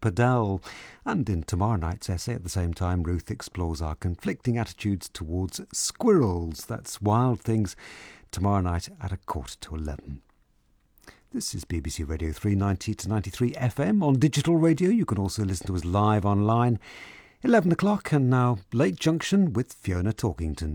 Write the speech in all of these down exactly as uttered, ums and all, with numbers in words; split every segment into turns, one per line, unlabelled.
Padel. And in tomorrow night's essay at the same time, Ruth explores our conflicting attitudes towards squirrels. That's Wild Things, tomorrow night at a quarter to eleven. This is B B C Radio three ninety to ninety-three F M on digital radio. You can also listen to us live online. eleven o'clock, and now Late Junction with Fiona Talkington.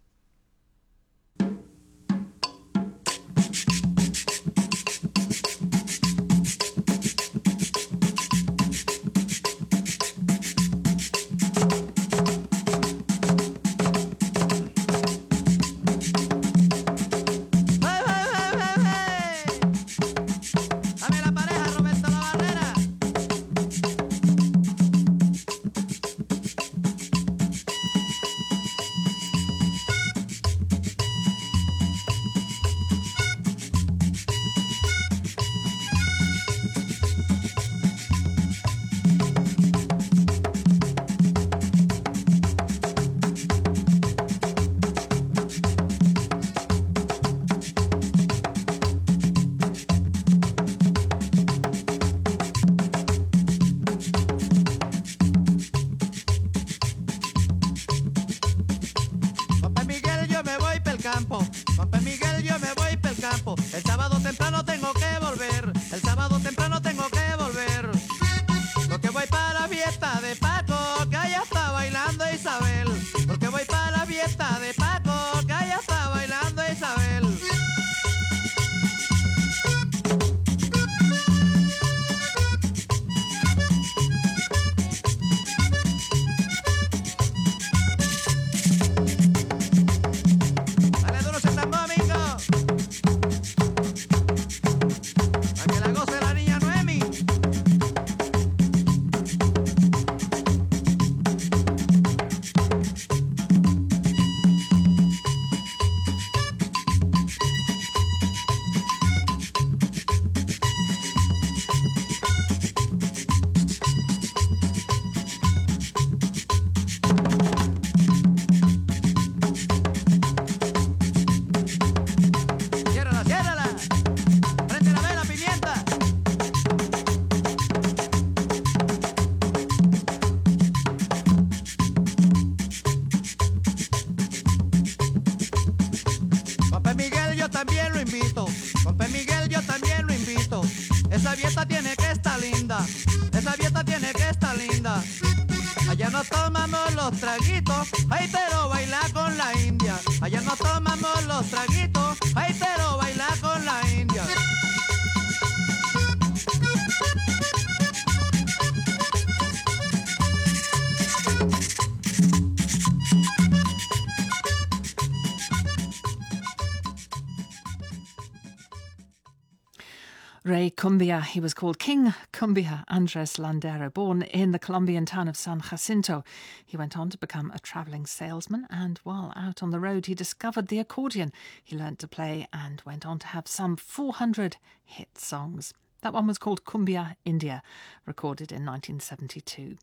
Ray Cumbia, he was called King Cumbia Andres Landero, born in the Colombian town of San Jacinto. He went on to become a travelling salesman, and while out on the road he discovered the accordion. He learnt to play and went on to have some four hundred hit songs. That one was called Cumbia India, recorded in nineteen seventy-two.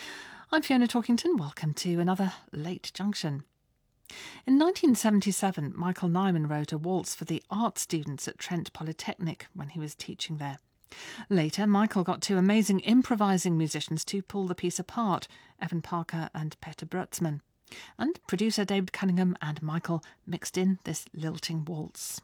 I'm Fiona Talkington. Welcome to another Late Junction. In nineteen seventy-seven, Michael Nyman wrote a waltz for the art students at Trent Polytechnic when he was teaching there. Later, Michael got two amazing improvising musicians to pull the piece apart, Evan Parker and Peter Brutzmann. And producer David Cunningham and Michael mixed in this lilting waltz.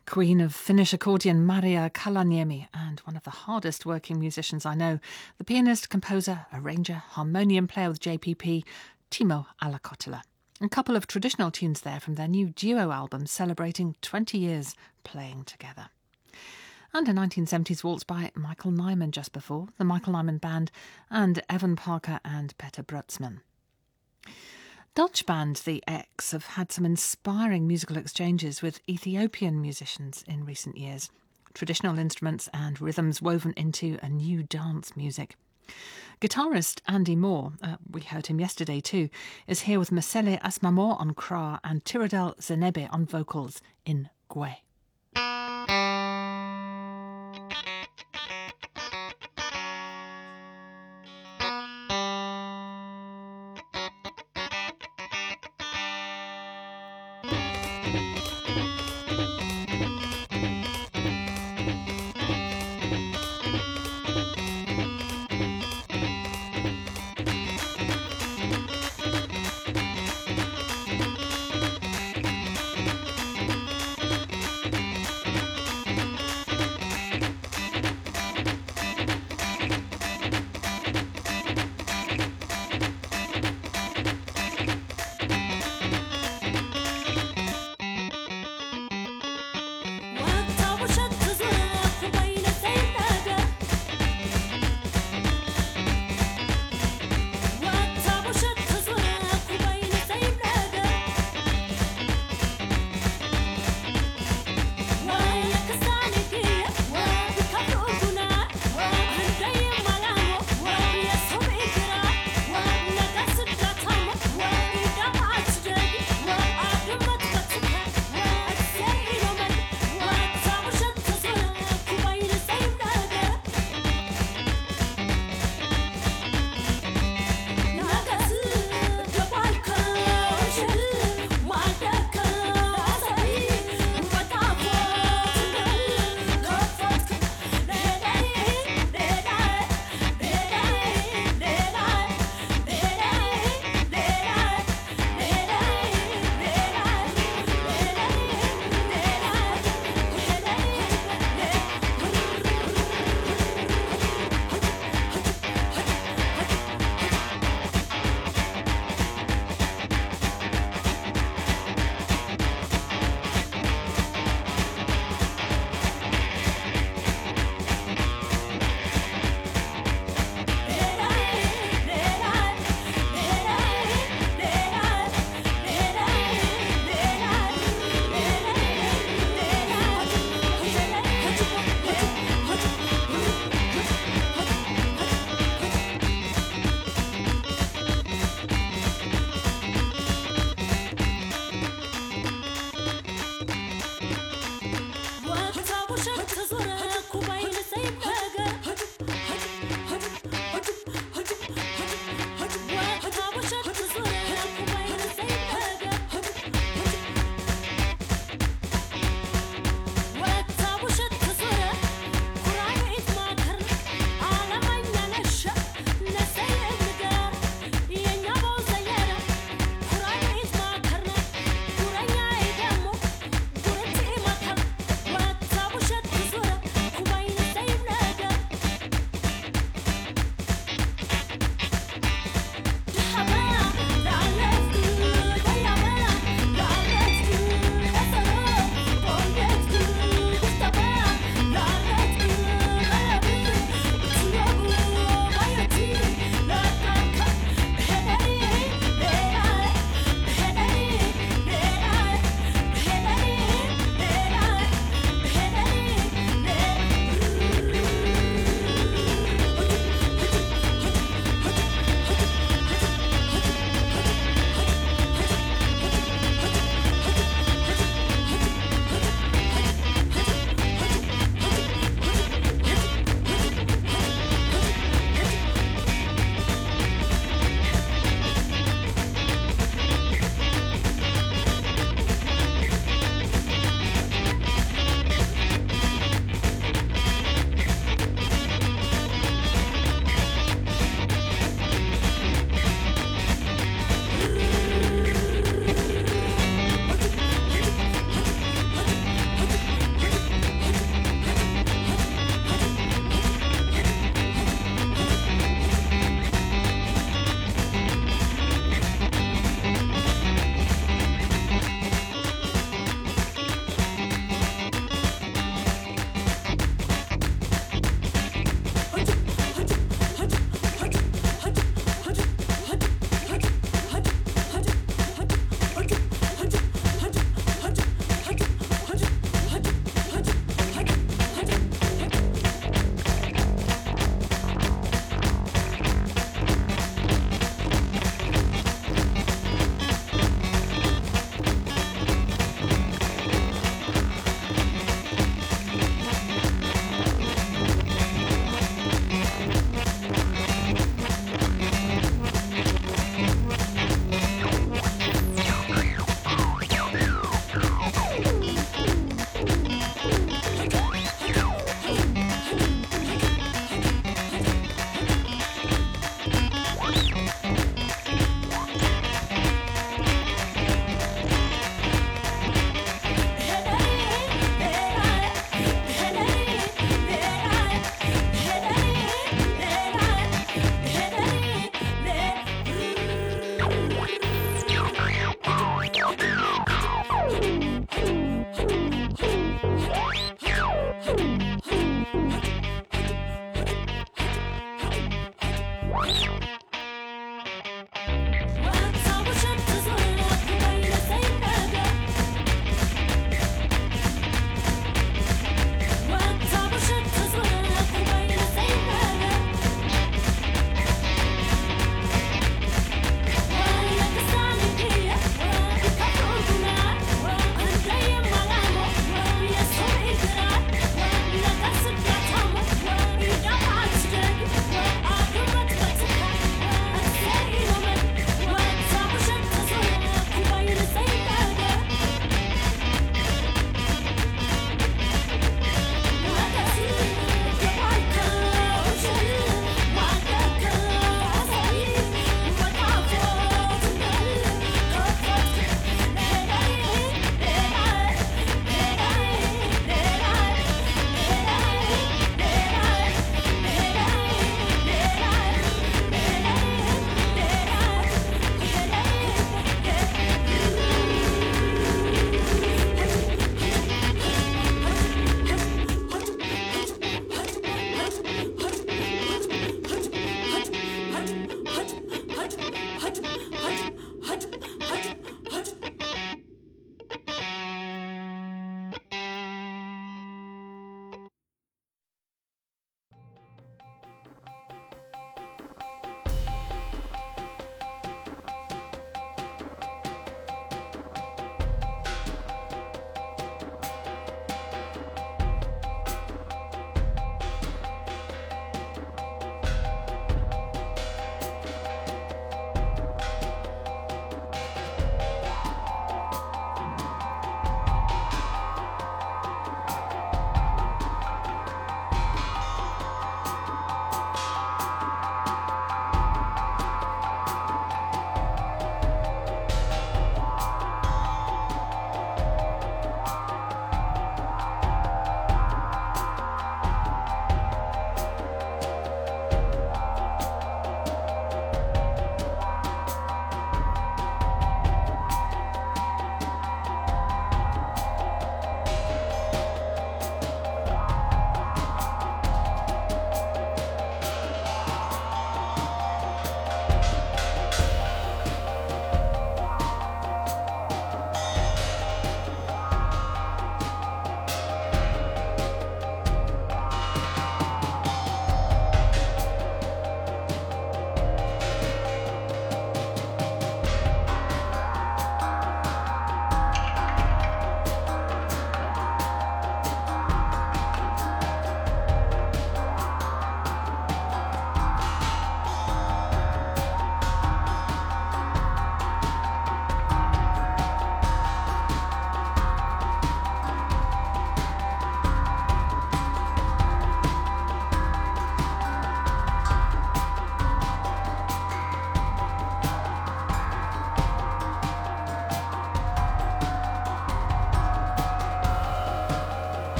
Queen of Finnish accordion Maria Kalaniemi, and one of the hardest working musicians I know, the pianist, composer, arranger, harmonium player with J P P, Timo Alakottila. A couple of traditional tunes there from their new duo album celebrating twenty years playing together. And a nineteen seventies waltz by Michael Nyman just before, the Michael Nyman Band, and Evan Parker and Peter Brutzmann. Dutch band The X have had some inspiring musical exchanges with Ethiopian musicians in recent years. Traditional instruments and rhythms woven into a new dance music. Guitarist Andy Moore, uh, we heard him yesterday too, is here with Mesele Asmamor on kra and Tiradel Zenebe on vocals in Gwe.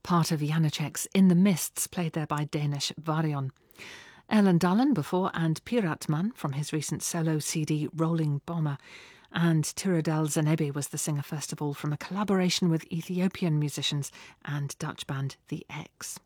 part of Janacek's In the Mists, played there by Danish Varion. Ellen Dallin before, and Piratman from his recent solo C D Rolling Bomber. And Tiradel Zanebi was the singer first of all, from a collaboration with Ethiopian musicians and Dutch band The X.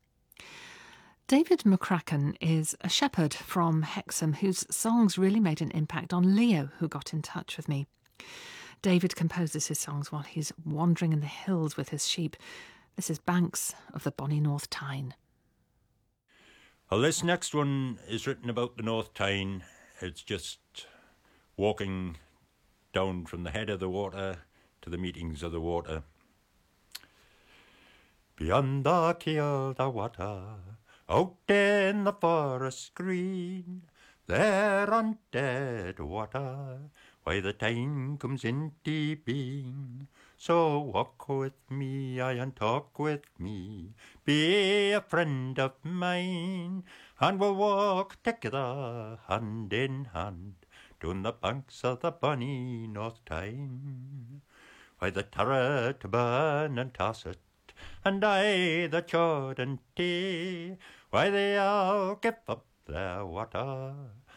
David McCracken is a shepherd from Hexham whose songs really made an impact on Leo, who got in touch with me. David composes his songs while he's wandering in the hills with his sheep. This is Banks of the Bonnie North Tyne.
Well, this next one is written about the North Tyne. It's just walking down from the head of the water to the meetings of the water. Beyond the keel the water, out in the forest green, there on dead water, why the Tyne comes into being. So walk with me, aye, and talk with me, be a friend of mine, and we'll walk together, hand in hand, down the banks of the bonny North Tyne. Why the Tarra to burn and toss it, and I the chod and tea, why they all give up their water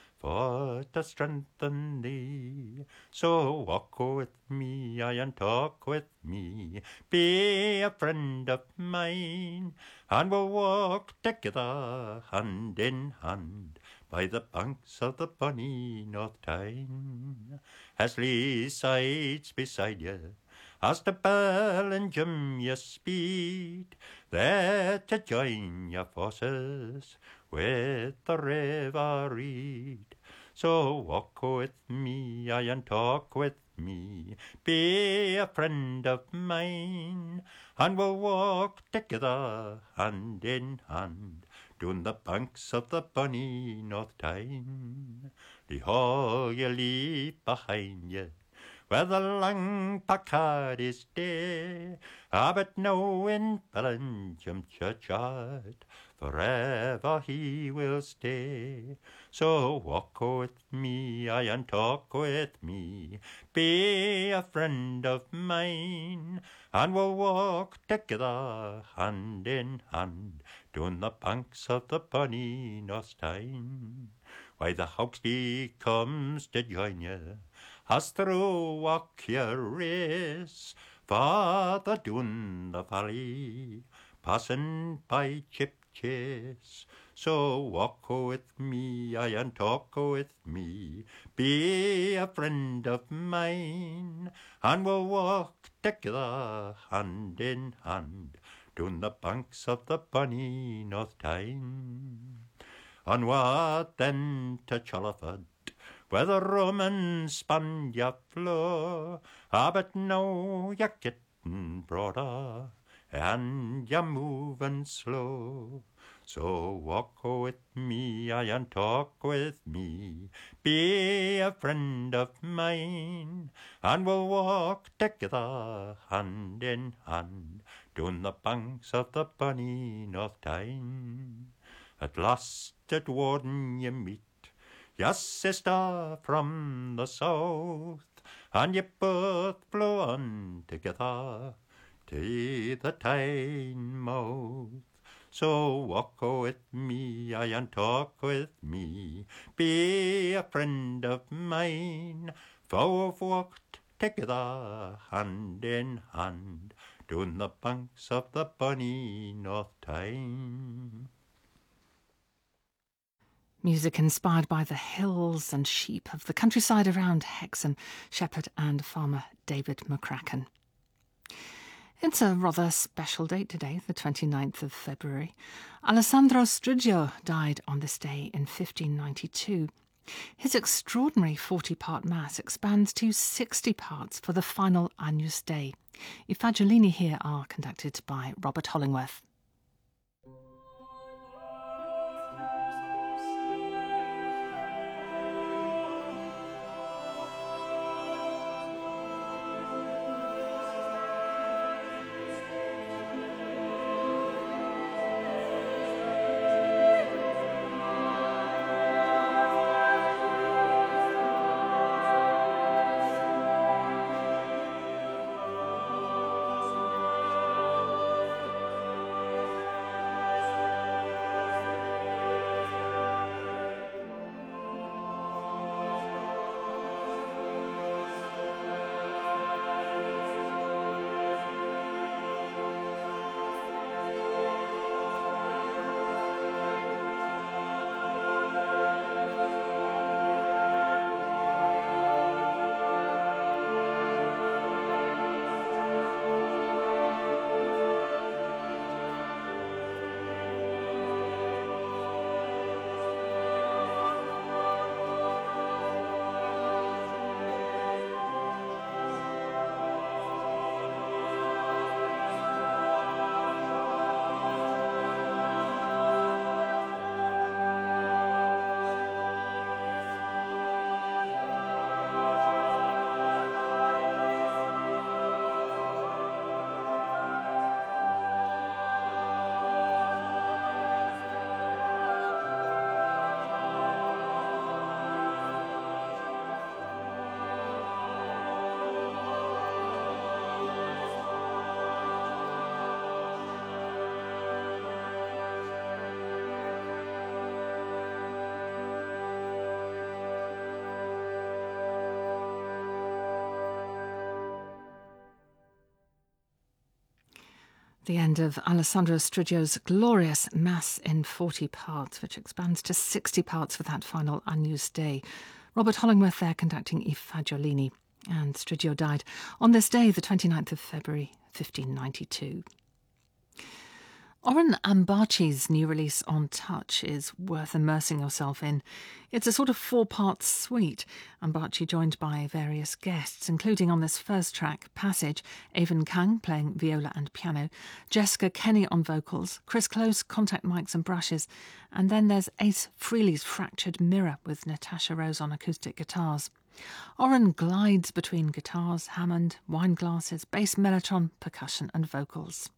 for to strengthen thee. So walk with me, aye, and talk with me, be a friend of mine, and we'll walk together, hand in hand, by the banks of the bonny North Tyne. As Lee sides beside you, as the Bellingham you speed, there to join your forces with the river reed. So walk with me, aye, and talk with me, be a friend of mine, and we'll walk together, hand in hand, down the banks of the bonny North Tyne. The hall you leave behind you, where the lang Packard is dead, ah, but now in Bellingham churchyard forever he will stay. So walk with me, aye, and talk with me, be a friend of mine, and we'll walk together, hand in hand, down the banks of the bonny North Tyne. Why the Hawksby comes to join you, as through walk your race, farther down the valley, passing by Chip Chase. So walk with me, aye, and talk with me, be a friend of mine, and we'll walk together, hand in hand, down the banks of the bonny North Tyne. Onward then to Chollerford, where the Romans span your floor, ah, but now you're getting broader, and you're moving slow. So walk with me, aye, and talk with me, be a friend of mine, and we'll walk together, hand in hand, down the banks of the bonny North Tyne. At last at Warden you meet your sister from the south, and you both blow on together to the Tyne mouth. So walk with me, aye, and talk with me, be a friend of mine, for we've walked together, hand in hand, down the banks of the bonny North Tyne.
Music inspired by the hills and sheep of the countryside around Hexham, shepherd and farmer David McCracken. It's a rather special date today, the twenty-ninth of February. Alessandro Striggio died on this day in fifteen ninety-two. His extraordinary forty-part mass expands to sixty parts for the final Agnus Dei. I Fagiolini here are conducted by Robert Hollingworth. The end of Alessandro Striggio's glorious Mass in forty parts, which expands to sixty parts for that final Agnus Dei. Robert Hollingworth there conducting I Fagiolini. And Striggio died on this day, the twenty-ninth of February, fifteen ninety-two. Orhan Ambarchi's new release On Touch is worth immersing yourself in. It's a sort of four-part suite. Ambarchi joined by various guests, including on this first track, Passage, Avon Kang playing viola and piano, Jessica Kenny on vocals, Chris Close, contact mics and brushes, and then there's Ace Frehley's Fractured Mirror with Natasha Rose on acoustic guitars. Orhan glides between guitars, Hammond, wine glasses, bass mellotron, percussion and vocals.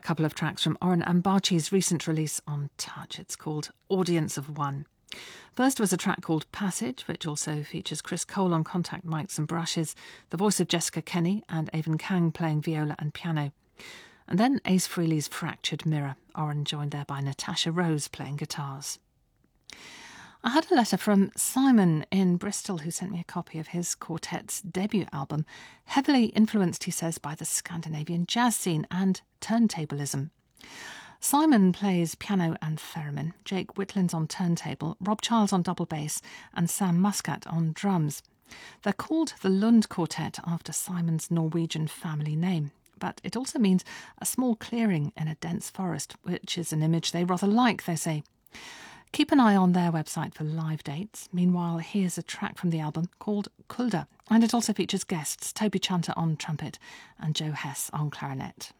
couple of tracks from Oren Ambachi's recent release on Touch. It's called Audience of One. First was a track called Passage, which also features Chris Cole on contact mics and brushes, the voice of Jessica Kenny and Avon Kang playing viola and piano. And then Ace Frehley's Fractured Mirror, Oren joined there by Natasha Rose playing guitars. I had a letter from Simon in Bristol who sent me a copy of his quartet's debut album, heavily influenced, he says, by the Scandinavian jazz scene and turntablism. Simon plays piano and theremin, Jake Whitland's on turntable, Rob Childs on double bass and Sam Muscat on drums. They're called the Lund Quartet after Simon's Norwegian family name, but it also means a small clearing in a dense forest, which is an image they rather like, they say. Keep an eye on their website for live dates. Meanwhile, here's a track from the album called Kulda, and it also features guests Toby Chanter on trumpet and Joe Hess on clarinet.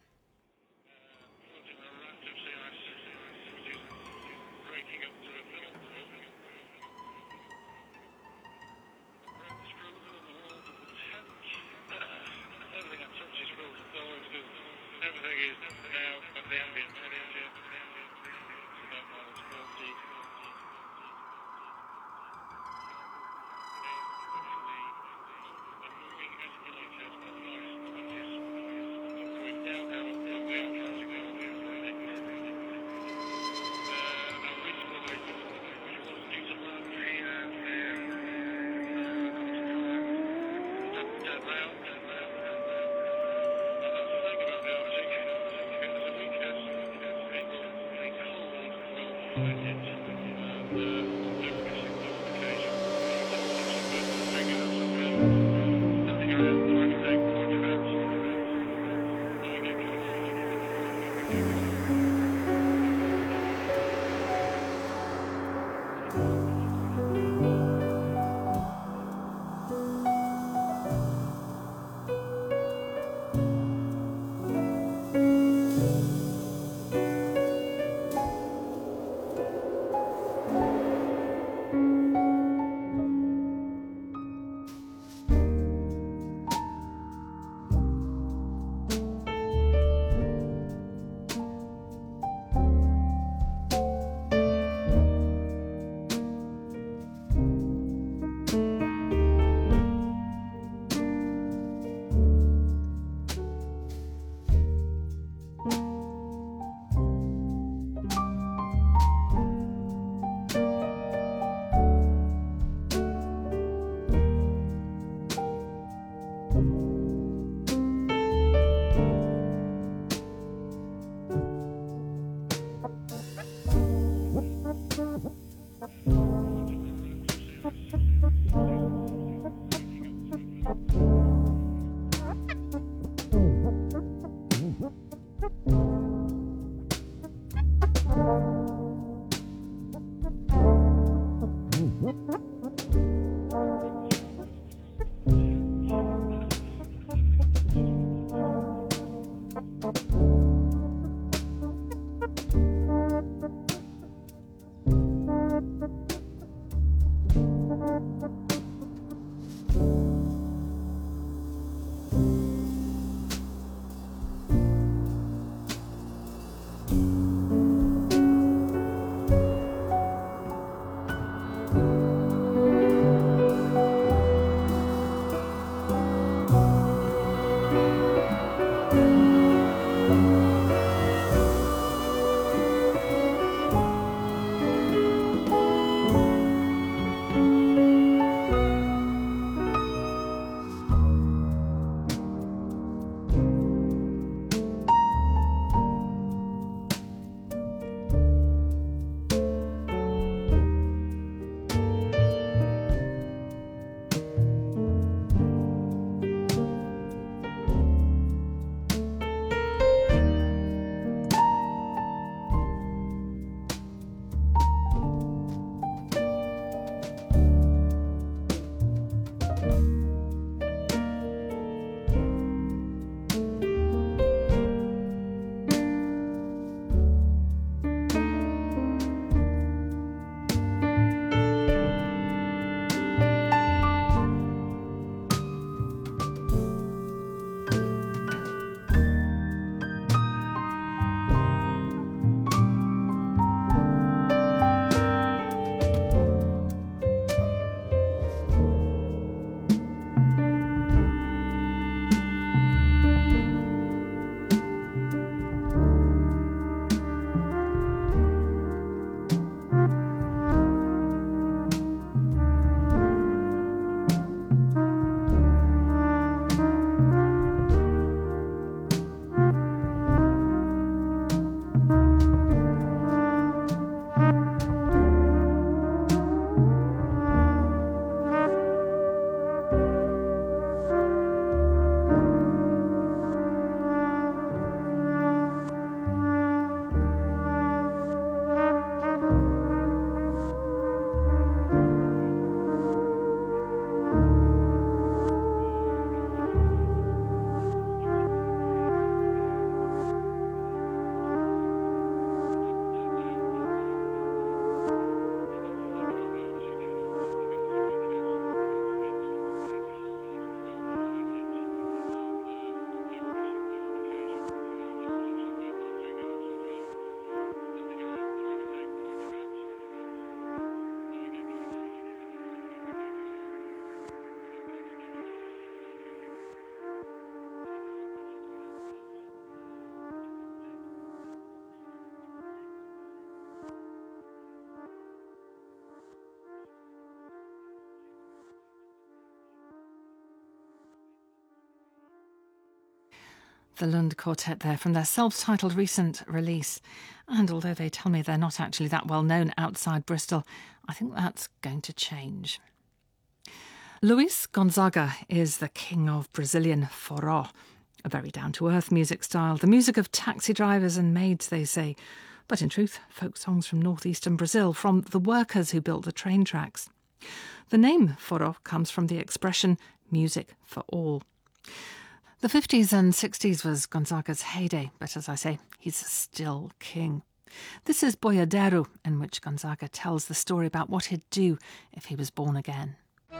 The Lund Quartet there from their self-titled recent release. And although they tell me they're not actually that well known outside Bristol, I think that's going to change. Luis Gonzaga is the king of Brazilian forró, a very down-to-earth music style, the music of taxi drivers and maids, they say, but in truth, folk songs from northeastern Brazil, from the workers who built the train tracks. The name forró comes from the expression music for all. The fifties and sixties was Gonzaga's heyday, but as I say, he's still king. This is Boiadeiro, in which Gonzaga tells the story about what he'd do if he was born again.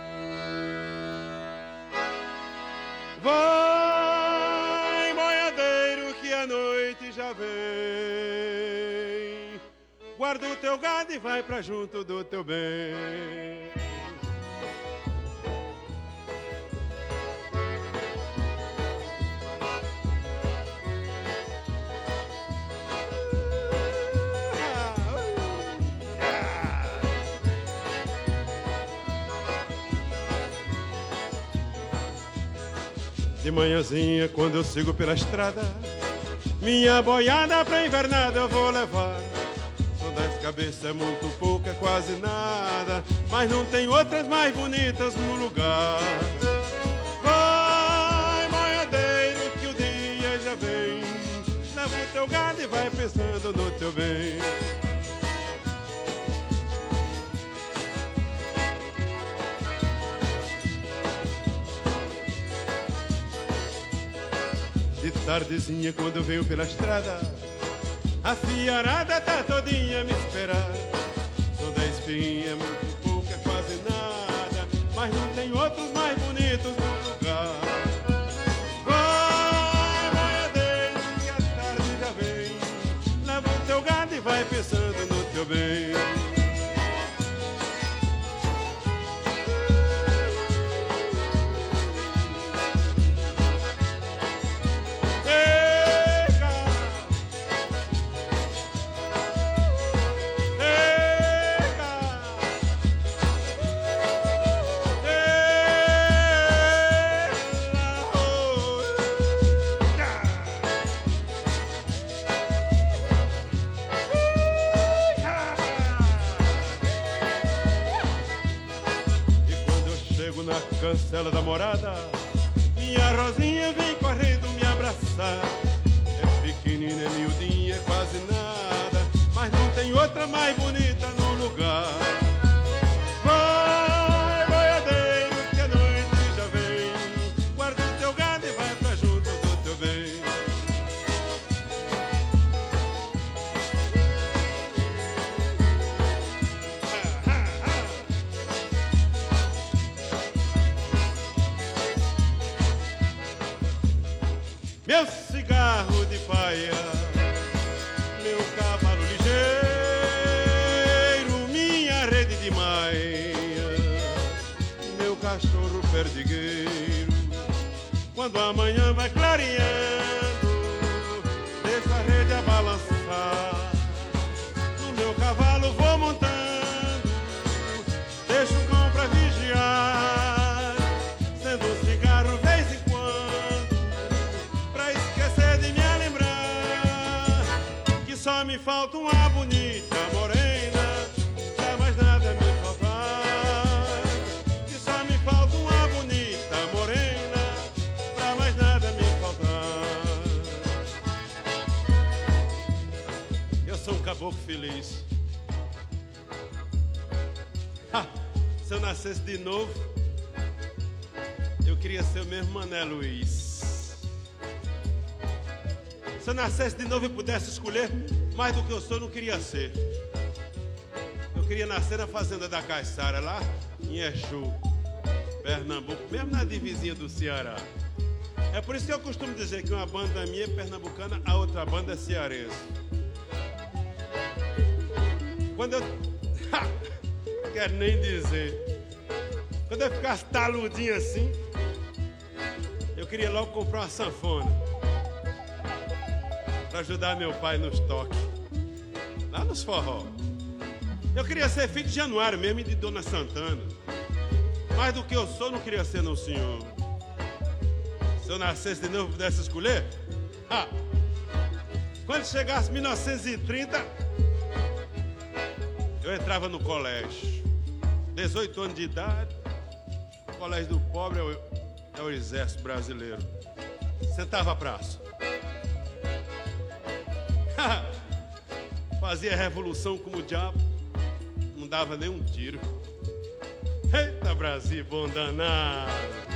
Vai, boiadeiro, que a noite já vem. Guarda o teu gado e vai pra junto do teu bem. De manhãzinha, quando eu sigo pela estrada, minha boiada pra invernada eu vou levar. São dez cabeças, é muito pouco, é quase nada, mas não tem outras mais bonitas no lugar. Vai, boiadeiro, que o dia já vem. Leva o teu gado e vai pensando no teu bem. De tardezinha, quando eu venho pela estrada, a fiarada tá todinha a me esperar. São dez pinhas, muito pouco, é quase nada, mas não tem outros mais bonitos no lugar. Vai, boiadeiro, que a tarde já vem. Leva o teu gado e vai pensando no teu bem. Cancela da morada, minha Rosinha vem correndo me abraçar. É pequenina, é miudinha, é quase nada, mas não tem outra mais bonita no lugar. Vai, boiadeiro, que a noite já vem. Guarda o teu gado e vai pra junto do teu bem. Meu cigarro de paia, meu cavalo ligeiro, minha rede de maia, meu cachorro perdigueiro. Quando amanhã vai clareando, deixa a rede a balançar. No meu cavalo vou montando, deixo o cão pra vigiar, sendo um cigarro vez em só me falta uma bonita morena, pra mais nada me faltar. Que só me falta uma bonita morena, pra mais nada me faltar. Eu sou um caboclo feliz. Ha, se eu nascesse de novo, eu queria ser o mesmo Mané Luiz. Se eu nascesse de novo e pudesse escolher, mais do que eu sou, eu não queria ser. Eu queria nascer na fazenda da Caiçara, lá em Exu, Pernambuco, mesmo na divisinha do Ceará. É por isso que eu costumo dizer que uma banda minha é pernambucana, a outra banda é cearense. Quando eu... não quero nem dizer. Quando eu ficasse taludinho assim, eu queria logo comprar uma sanfona para ajudar meu pai nos toques, lá nos forró. Eu queria ser filho de Januário mesmo e de Dona Santana. Mais do que eu sou, não queria ser não, senhor. Se eu nascesse de novo e pudesse escolher, Ah, quando chegasse mil novecentos e trinta, eu entrava no colégio. dezoito anos de idade, o colégio do pobre é o, é o exército brasileiro. Sentava a praça. Fazia revolução como o diabo, não dava nem um tiro. Eita, Brasil, bom danado.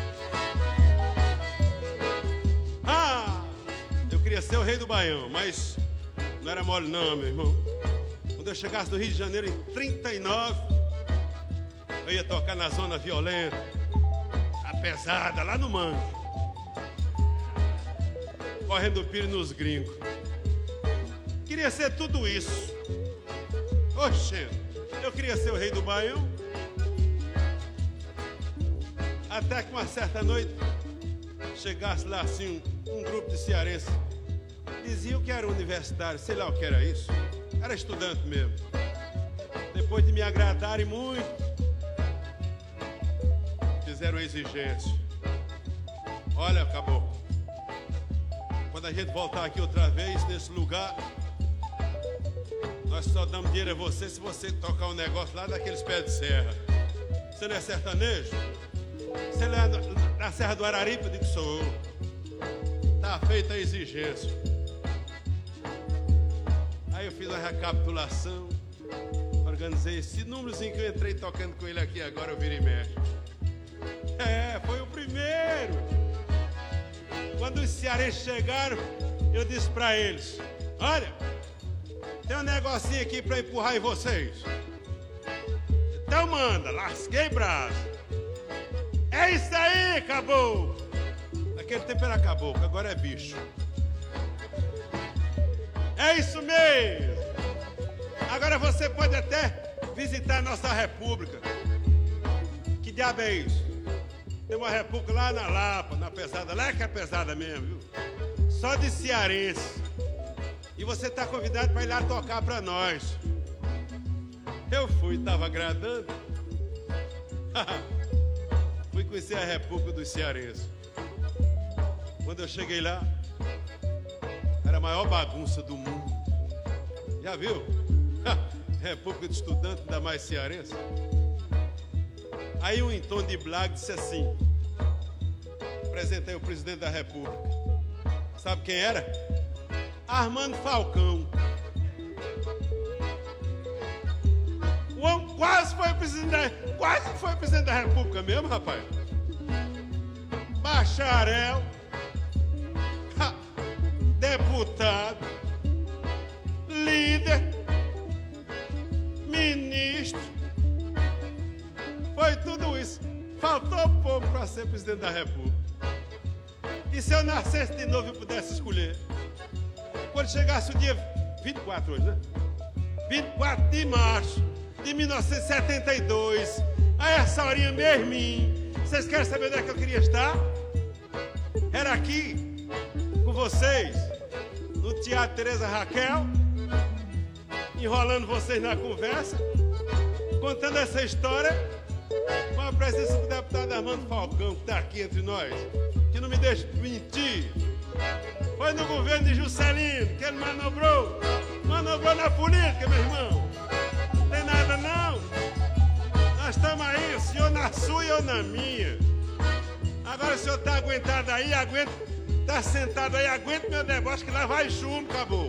Ah, eu queria ser o rei do Baião, mas não era mole não, meu irmão. Quando eu chegasse no Rio de Janeiro em trinta e nove, eu ia tocar na zona violenta, a pesada, lá no Mangue, correndo o piro nos gringos. Queria ser tudo isso. Oxê, eu queria ser o rei do Baião. Até que uma certa noite chegasse lá assim um, um grupo de cearenses. Diziam que era universitário, sei lá o que era isso. Era estudante mesmo. Depois de me agradarem muito, fizeram exigência. Olha, acabou. Quando a gente voltar aqui outra vez nesse lugar, nós só damos dinheiro a você se você tocar um negócio lá daqueles pés de serra. Você não é sertanejo? Você não é na Serra do Araripe? Eu digo que sou. Tá feita a exigência. Aí eu fiz a recapitulação, organizei esse númerozinho que eu entrei tocando com ele aqui agora, eu viro e mexo. É, foi o primeiro. Quando os cearenses chegaram, eu disse pra eles: olha, tem um negocinho aqui pra empurrar em vocês. Então manda, lasquei braço. É isso aí, acabou. Naquele tempo era caboclo, agora é bicho. É isso mesmo. Agora você pode até visitar a nossa república. Que diabo é isso? Tem uma república lá na Lapa, na pesada. Lá é que é pesada mesmo, viu? Só de cearense. E você está convidado para ir lá tocar para nós. Eu fui, estava agradando. Fui conhecer a República dos Cearenses. Quando eu cheguei lá, era a maior bagunça do mundo. Já viu? República de Estudante, ainda mais cearense. Aí um em tom de blague disse assim: apresentei o presidente da República. Sabe quem era? Armando Falcão. O homem quase foi presidente da, quase foi presidente da República mesmo, rapaz. Bacharel, ha, deputado, líder, ministro. Foi tudo isso. Faltou pouco para ser presidente da República. E se eu nascesse de novo e pudesse escolher? Quando chegasse o dia vinte e quatro hoje, né? vinte e quatro de março de mil novecentos e setenta e dois, a essa horinha mesmo, vocês querem saber onde é que eu queria estar? Era aqui, com vocês, no Teatro Teresa Raquel, enrolando vocês na conversa, contando essa história, com a presença do deputado Armando Falcão, que está aqui entre nós, que não me deixa mentir. Foi no governo de Juscelino que ele manobrou, manobrou na política, meu irmão. Não tem nada não. Nós estamos aí, o senhor na sua e eu na minha. Agora o senhor está aguentado aí, aguenta, está sentado aí, aguenta meu deboche que lá vai chumbo, acabou.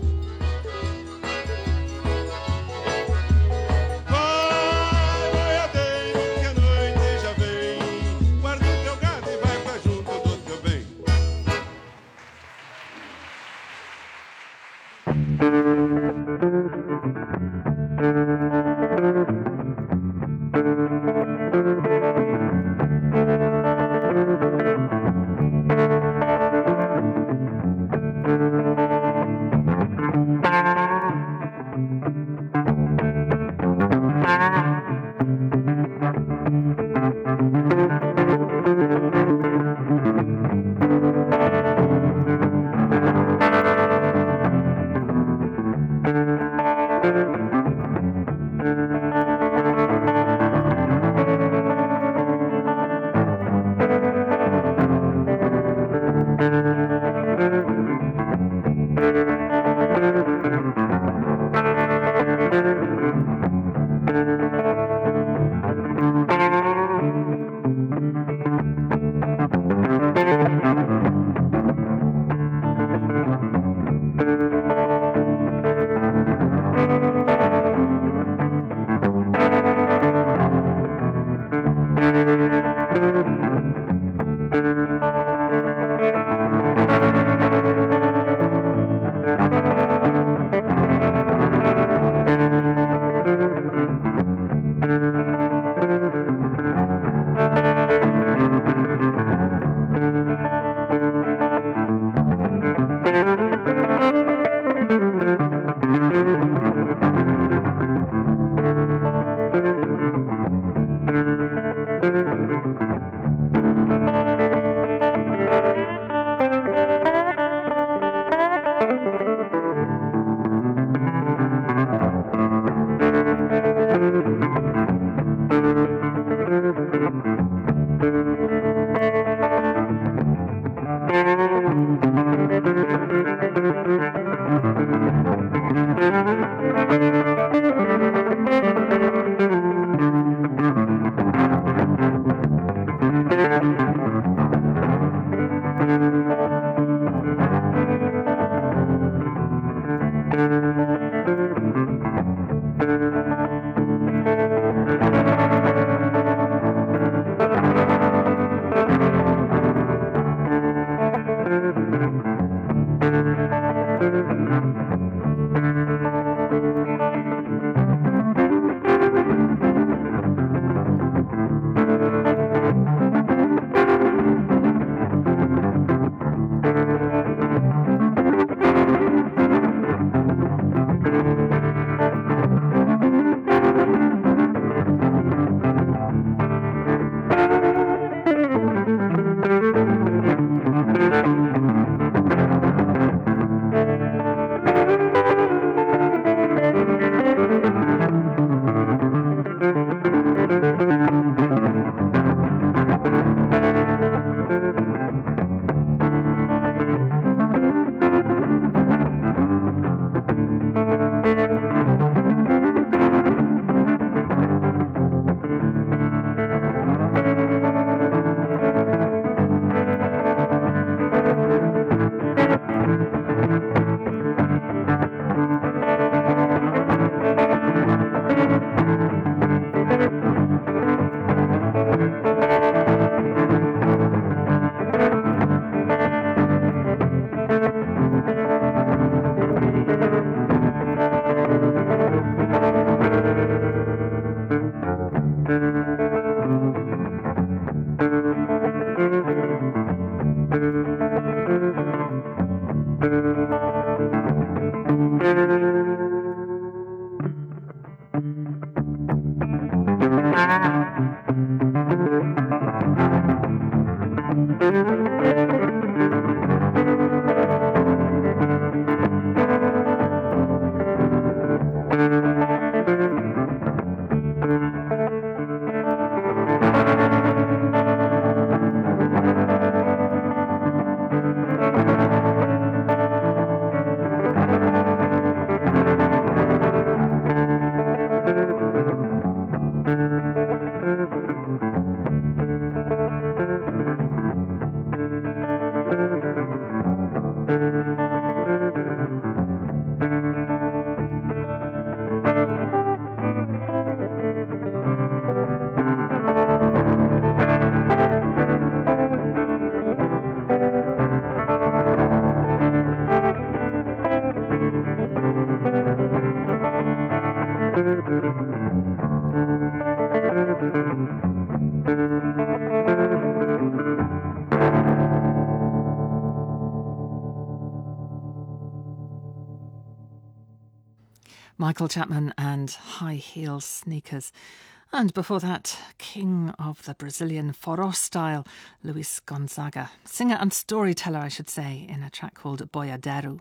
Michael Chapman and High Heel Sneakers. And before that, king of the Brazilian forró style, Luis Gonzaga, singer and storyteller, I should say, in a track called Boiadeiro.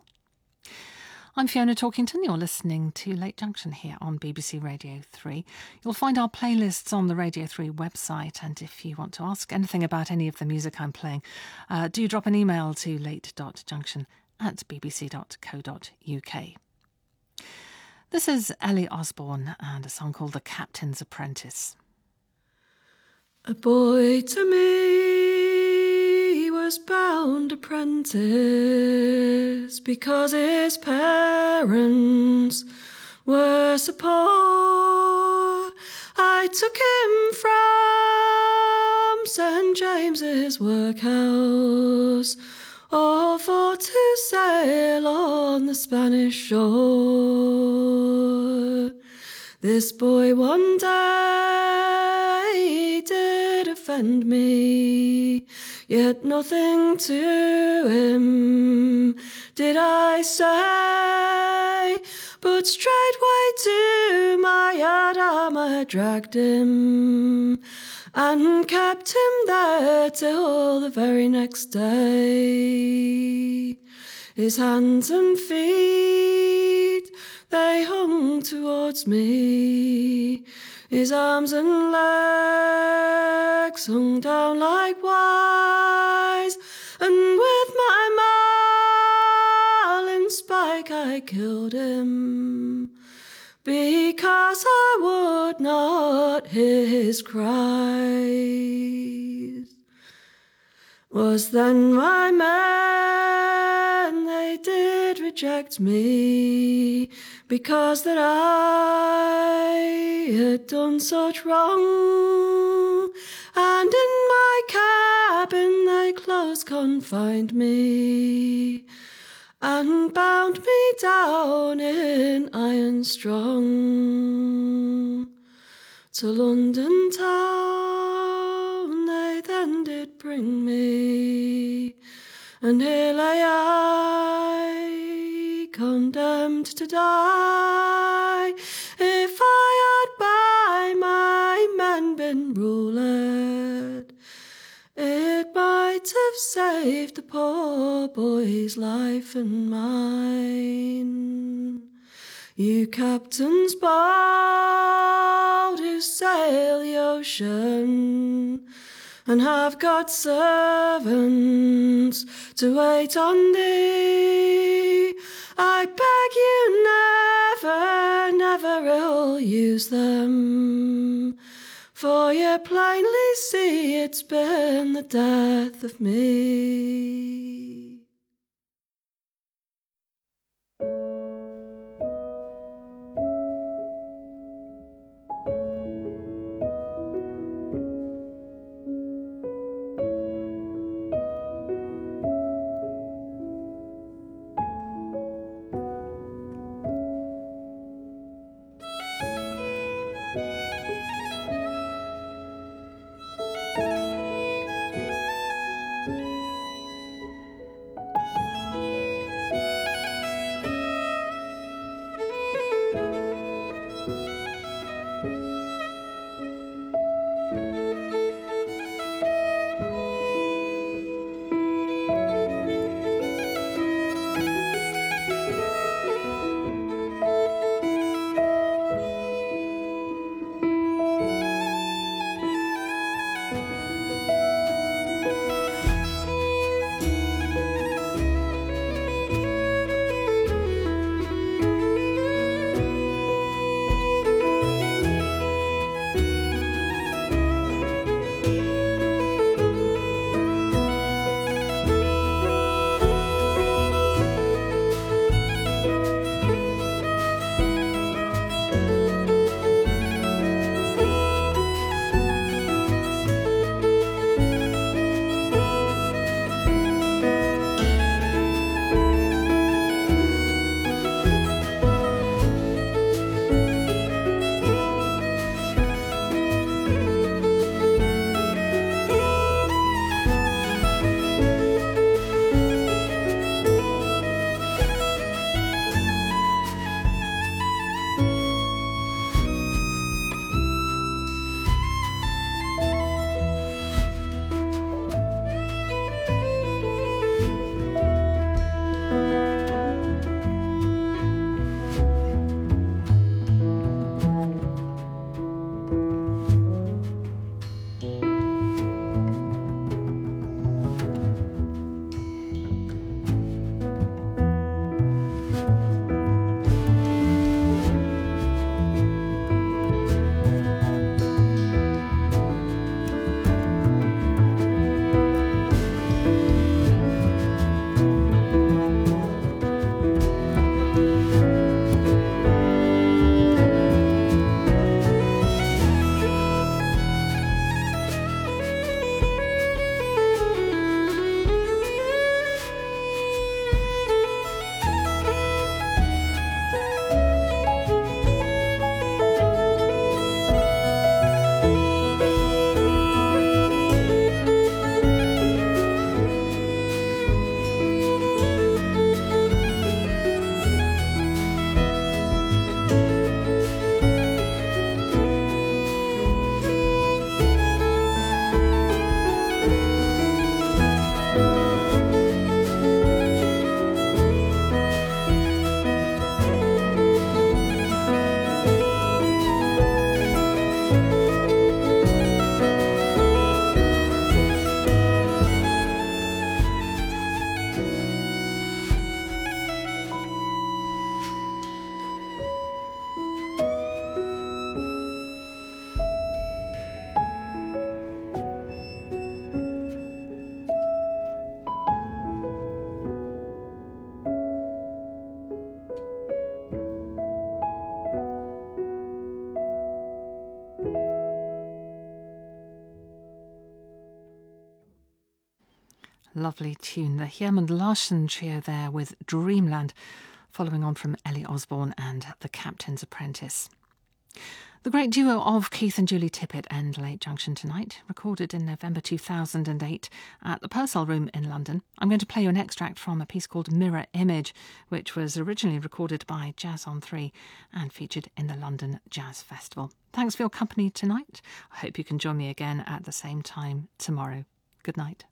I'm Fiona Talkington. You're listening to Late Junction here on B B C Radio three. You'll find our playlists on the Radio three website, and if you want to ask anything about any of the music I'm playing, uh, do drop an email to late.junction at bbc.co.uk. This is Ellie Osborne and a song called The Captain's Apprentice.
A boy to me was bound apprentice because his parents were so poor. I took him from Saint James's workhouse, all for to sail on the Spanish shore. This boy one day did offend me, yet nothing to him did I say, but straightway to my Adam I dragged him, and kept him there till the very next day. His hands and feet, they hung towards me, his arms and legs hung down likewise, and with my marlin spike I killed him, because I would not hear his cries. Was then my men, they did reject me, because that I had done such wrong, and in my cabin they close confined me, and bound me down in iron strong. To London town they then did bring me, and here lay I, condemned to die. If I had by my men been ruled, it might have saved the poor boy's life and mine. You captains bold who sail the ocean, and have got servants to wait on thee, I beg you never, never ill use them, for you plainly see it's been the death of me.
lovely tune. The Herman Larsen Trio there with Dreamland, following on from Ellie Osborne and The Captain's Apprentice. The great duo of Keith and Julie Tippett and Lake Junction tonight, recorded in November two thousand eight at the Purcell Room in London. I'm going to play you an extract from a piece called Mirror Image, which was originally recorded by Jazz on Three and featured in the London Jazz Festival. Thanks for your company tonight. I hope you can join me again at the same time tomorrow. Good night.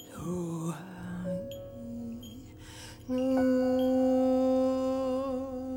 Oh,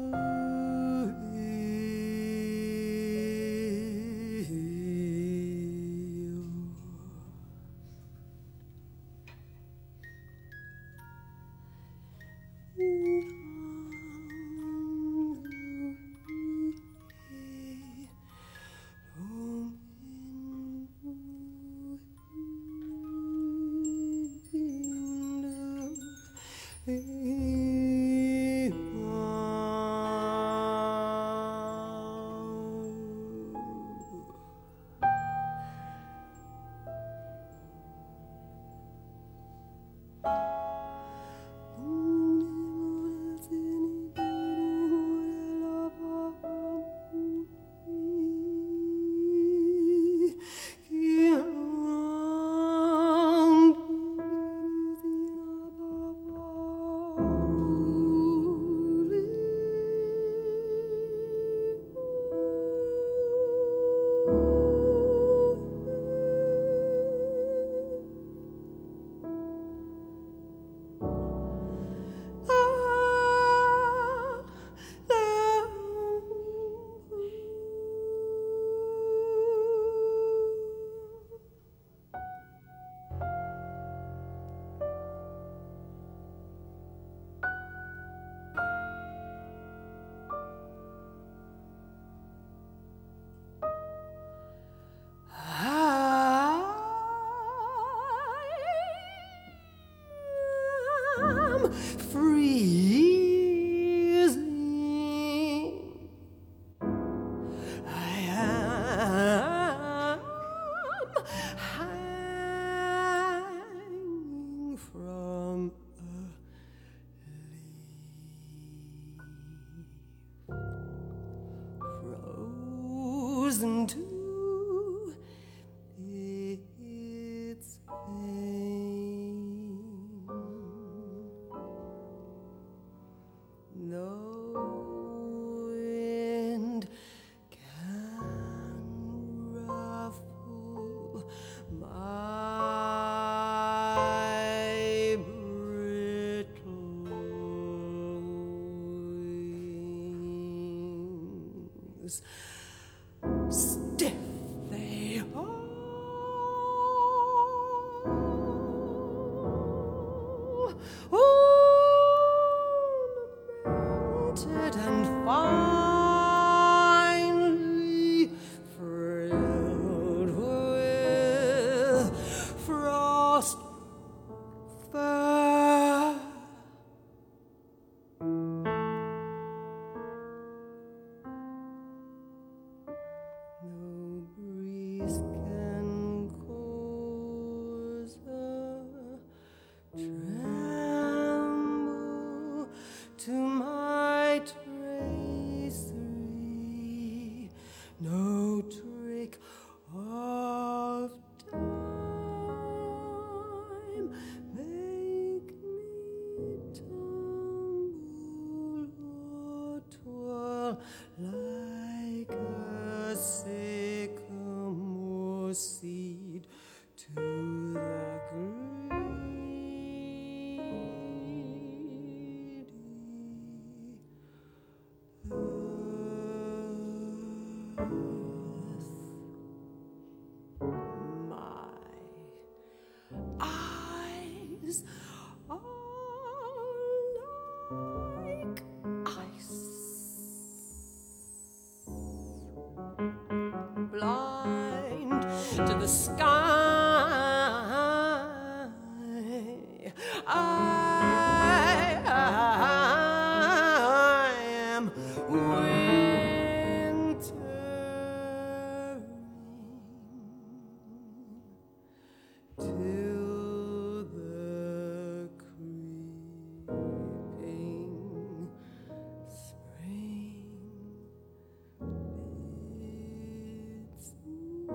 wings. Stiff they are, ornamented and finely frilled with frost fur. No breeze can cause a tremble to my tracery, no trick of time make me tumble or twirl like a sycamore seed to the greedy earth. My eyes are like ice, blind to the sky. I, I am wintering till the creeping spring bids me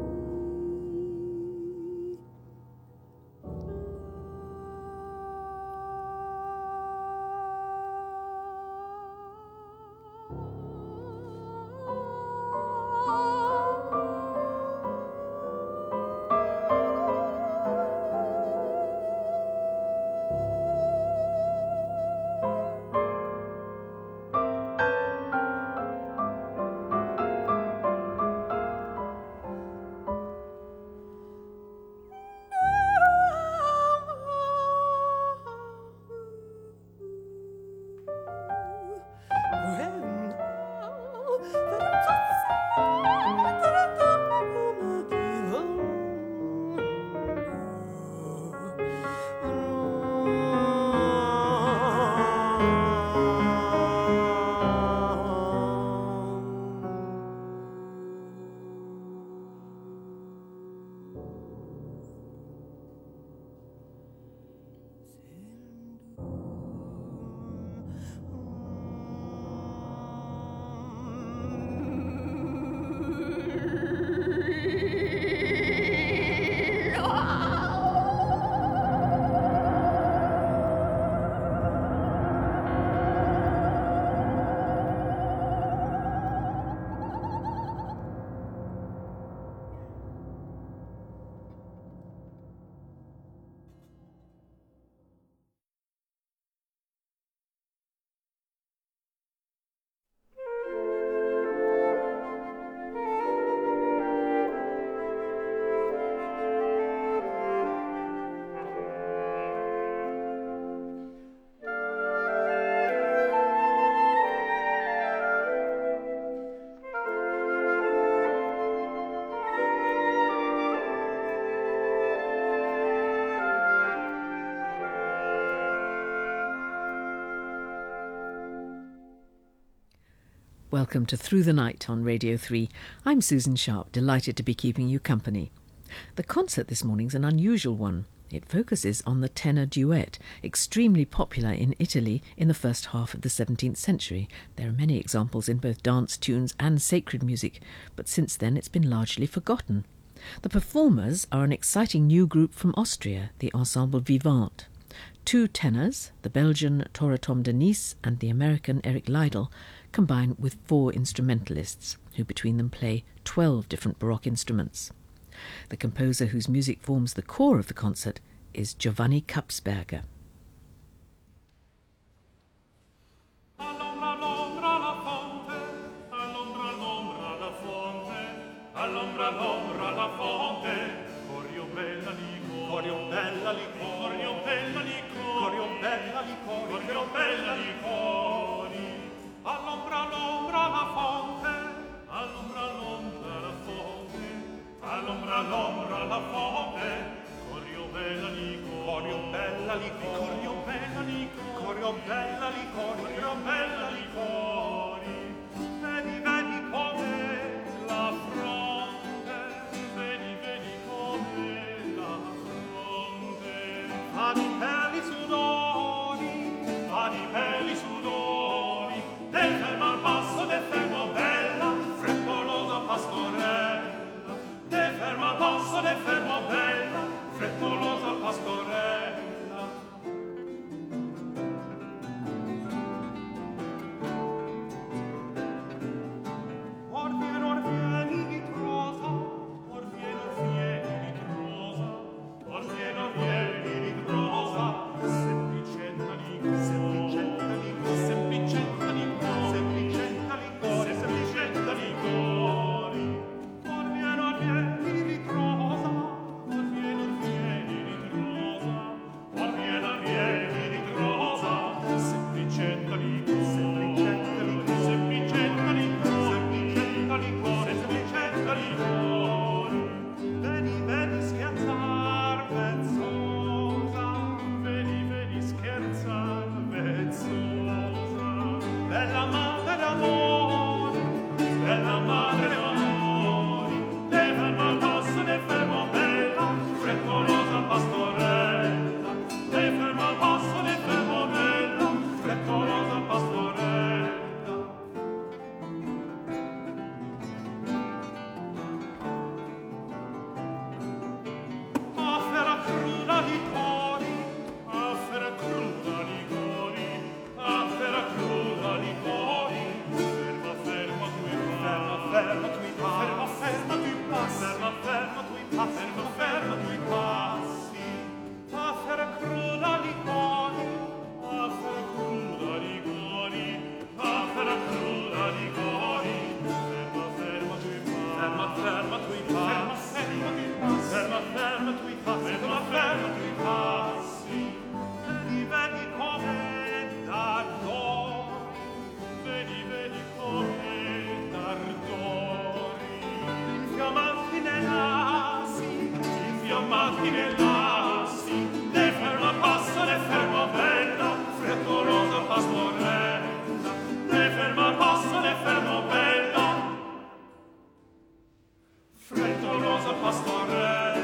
Welcome to Through the Night on Radio three. I'm Susan Sharp, delighted to be keeping you company. The concert this morning's an unusual one. It focuses on the tenor duet, extremely popular in Italy in the first half of the seventeenth century. There are many examples in both dance tunes and sacred music, but since then it's been largely forgotten. The performers are an exciting new group from Austria, the Ensemble Vivant. Two tenors, the Belgian Tora Tom Denise and the American Eric Liddell, combine with four instrumentalists, who between them play twelve different Baroque instruments. The composer whose music forms the core of the concert is Giovanni Kapsberger.
All'ombra, all'ombra, la fonte, all'ombra, all'ombra, all'ombra all'ombra alla fonte, corio bella licori, corio bella licori, corio bella licori, corio bella licori, corio bella licori, all'ombra all'ombra alla fonte, all'ombra all'ombra alla fonte, all'ombra all'ombra alla fonte, corio bella licori, corio bella licori, corio bella licori, corio bella licori, corio bella licori, vedi vedi come la fronte, vedi vedi come la fronte, fa di pelli sudori, fa di pelli sudori, del fermo al passo, del fermo bella, frettolosa pastorella, del fermo al passo, del fermo bella, frettolosa pastorella. Or vieni, or vieni di rosa, or vieni, or vieni di rosa, or vieni, or vieni di rosa, semplicetta licori, semplicetta licori, semplicetta licori, semplicetta licori, semplicetta licori. Or vieni, or vieni di rosa, or vieni, or vieni di rosa, or vieni, or vieni di rosa, semplicetta licori, semplicetta licori, semplicetta licori, semplicetta licori, semplicetta licori. Veni, veni scherzar, vezzosa, veni, veni scherzar, vezzosa, bella madre d'amore, bella madre d'amore, del fermo al passo, del fermo bella, frettolosa pastorella, del fermo al passo, del fermo bella, frettolosa pastorella. Affera cruda licori, affera cruda licori, affera cruda licori, ferma ferma tui ferma ferma tui ferma ferma tui passi, ferma ferma tui passi, ferma ferma tui passi, affera cruda licori, affera cruda licori, affera cruda licori, ferma ferma tui passi, ferma ferma tui passi, ferma ferma tui passi, ferma ferma tui passi, vedi vedi come d'ardori, vedi vedi come d'ardori, infiammanti nell'assi, infiammanti nell'assi, ne ferma passo, ne ferma bella, frettolosa pastorella, ne ferma passo, ne ferma bella, frettolosa pastorella.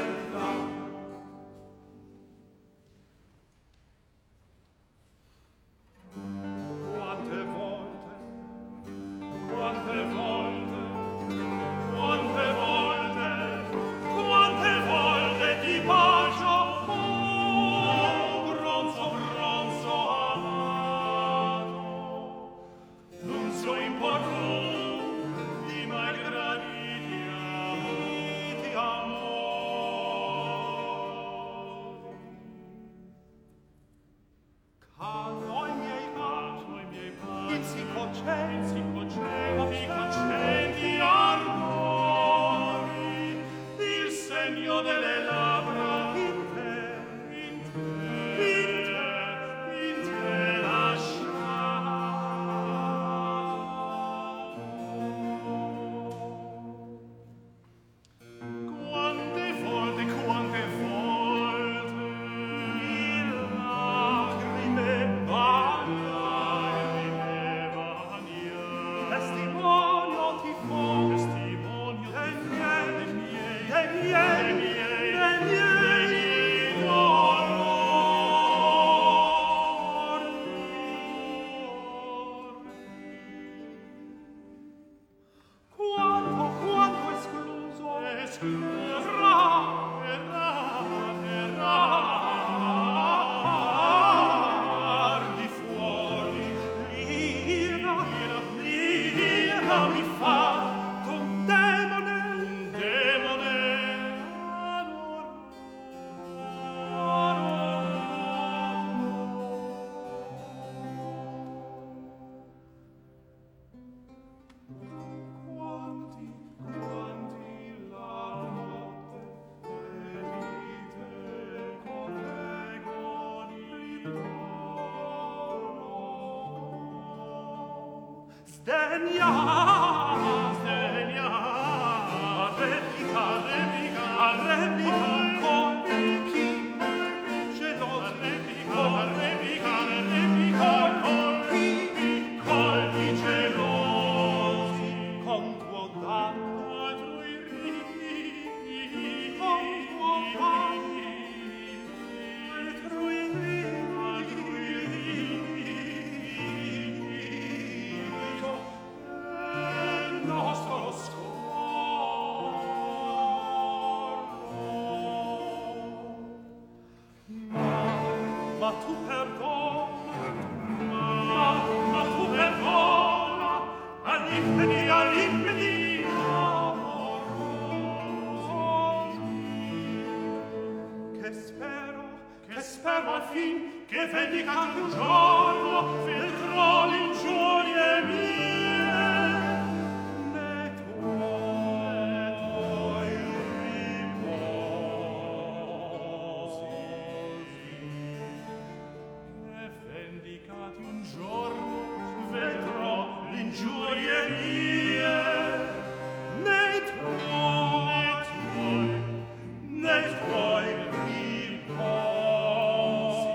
Quante volte, quante volte, quante volte, quante volte ti bacio, oh, bronzo, bronzo amato, non so importuni, ma il graditi amiti amori. Canto ai miei canto ai miei canti, in si concedi, in si concedi, concedi ardori, il segno delle labbra in te, in te, in te, in te lasciamo. Quante volte, quante volte, in lacrime bagnai, testimonio ti fo, testimonio dei miei, dei miei, dei miei, dei miei dolori. Quanto, quanto escluso, escluso, erra, erra, errar di fuori, l'ira, l'ira mi fa con demone, demone, quanti, quanti sdegna, sdegna, replica, replica, replica, colpi, gelosi, replica, replica, replica, colpi, colpi gelosi, con tuo danno altrui ridi, con tuo danno altrui ridi, nostro scorno. Ma, ma tu perdona, ma, ma tu perdona, all'impedi, all'impedi, amorosi. Che spero, che spero al fin, che vendicato un giorno, filtrò l'ingiurie mie. Un giorno vedrò l'ingiurie mie nei tuoi, nei tuoi riposi.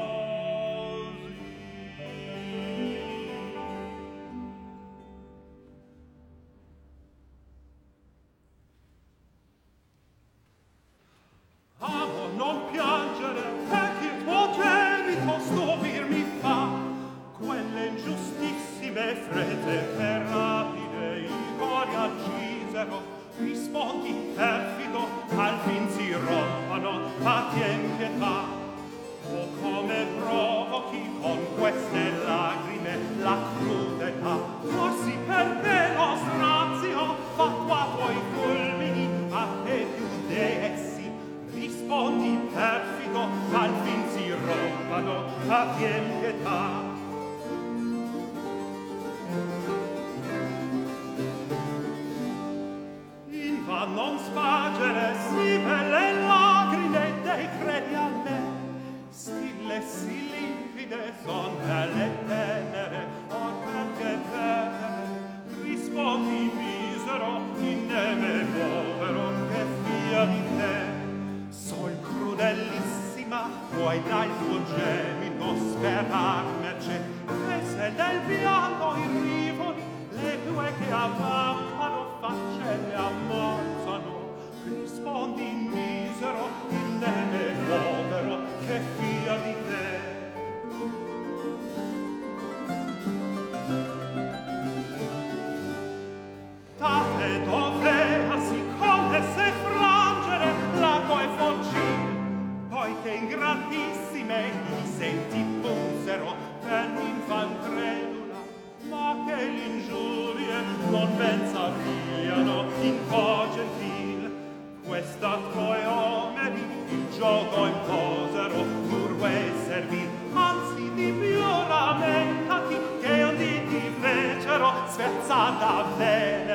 Amo, non piangere, perché il tuo debito stupir mi fa. Quelle ingiustissime frete che rapide i cori accisero, rispondi perfido, al fin si rompano, fatti in pietà. O come provochi con queste lagrime la crudetà, forsi perché lo strazio fatto a tuoi fulmini, a te più deessi, rispondi perfido, al fin si rompano, fatti in pietà. Non sfagere sì belle lagrime dei credi a me, stille sì limpide son belle tenere, or perché tenere, rispondi misero, in neve povero, che fia di te. Sol crudellissima, puoi dal tuo gemito sperar merce, e se del piano i rivoli, le due che avvampano faccelle ammazzano, rispondi misero, in neve povero, che fia di te. Tate dovea siccome se frangere lago e foggir, poi che ingratissime i senti pusero per l'infan credula, ma che l'ingiurie non ben s'avviano in po' gentil. Questa tuoi omeri il gioco imposero, pur vuoi servir, anzi di più lamentati che un dì ti fecero svezzata bene.